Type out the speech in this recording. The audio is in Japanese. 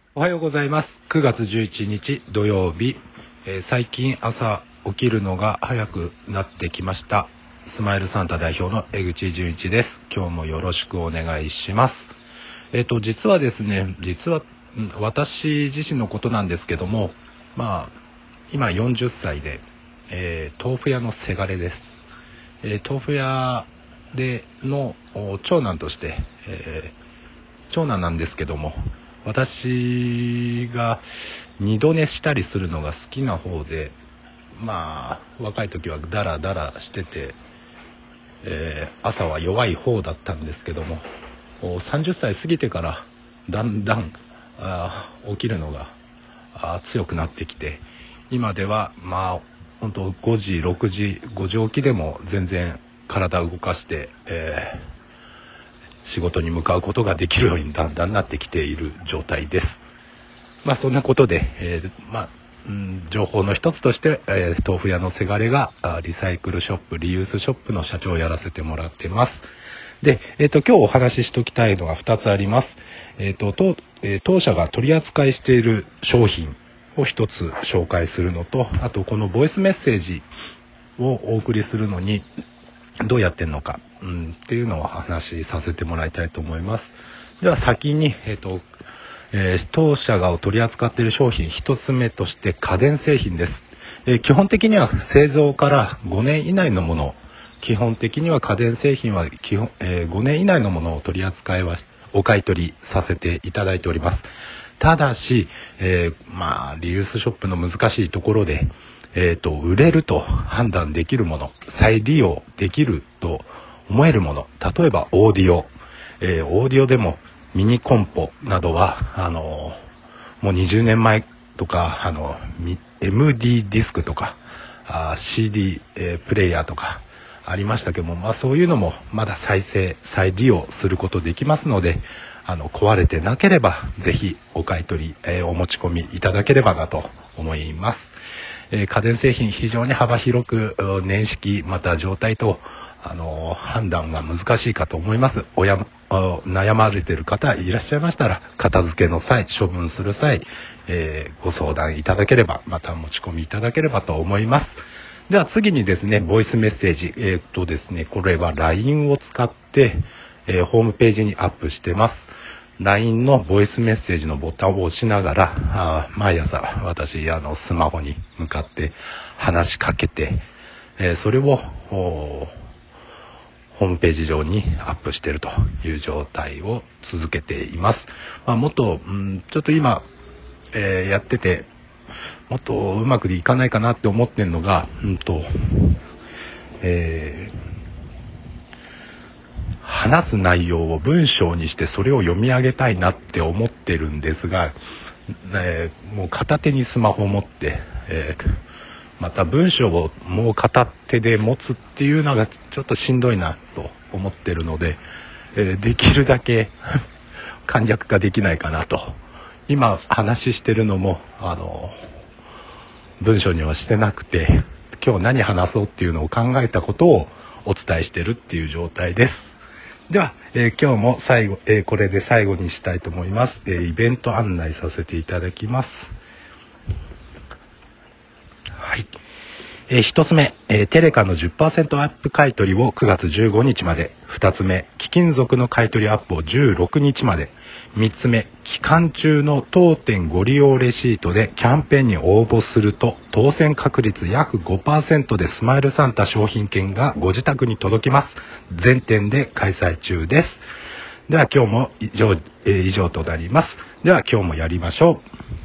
おはようございます。9月11日土曜日、最近朝起きるのが早くなってきました。スマイルサンタ代表の江口純一です。今日もよろしくお願いします。実はですね、私自身のことなんですけども、今40歳で、豆腐屋のせがれです。豆腐屋の長男として、長男なんですけども、私が二度寝したりするのが好きな方で、若い時はダラダラしてて、朝は弱い方だったんですけども、30歳過ぎてからだんだん起きるのが強くなってきて、今では本当5時6時5時起きでも全然体を動かして、仕事に向かうことができるようにだんだんなってきている状態です。そんなことで、情報の一つとして、豆腐屋のせがれがリサイクルショップ、リユースショップの社長をやらせてもらってます。で、今日お話ししておきたいのが2つあります。当社が取り扱いしている商品を1つ紹介するのと、あとこのボイスメッセージをお送りするのにどうやってんのか、っていうのを話しさせてもらいたいと思います。では先に、当社が取り扱っている商品一つ目として家電製品です。基本的には製造から5年以内のもの、基本的には家電製品は5年以内のものをお買い取りさせていただいております。ただし、リユースショップの難しいところで、売れると判断できるもの、再利用できると思えるもの、例えばオーディオでもミニコンポなどはもう20年前とかMD ディスクとかCD、プレイヤーとかありましたけども、そういうのもまだ再利用することできますので、壊れてなければぜひお買い取り、お持ち込みいただければなと思います。家電製品非常に幅広く年式また状態と判断が難しいかと思います。悩まれている方いらっしゃいましたら、片付けの際、処分する際、ご相談いただければ、また持ち込みいただければと思います。では次にですね、ボイスメッセージ、ですね、これは LINE を使って、ホームページにアップしてます。LINE のボイスメッセージのボタンを押しながら、毎朝私スマホに向かって話しかけて、それをホームページ上にアップしているという状態を続けています。もっとちょっと今、やっててもっとうまくいかないかなって思ってるのが、話す内容を文章にしてそれを読み上げたいなって思ってるんですが、もう片手にスマホを持って、また文章をもう片手で持つっていうのがちょっとしんどいなと思ってるので、できるだけ簡略化できないかなと。今話してるのも文章にはしてなくて、今日何話そうっていうのを考えたことをお伝えしてるっていう状態です。では、今日もこれで最後にしたいと思います。イベント案内させていただきます。はい。一つ目、テレカの 10% アップ買取を9月15日まで。二つ目、貴金属の買取アップを16日まで。三つ目、期間中の当店ご利用レシートでキャンペーンに応募すると当選確率約 5% でスマイルサンタ商品券がご自宅に届きます。全店で開催中です。では今日も以上となります。では今日もやりましょう。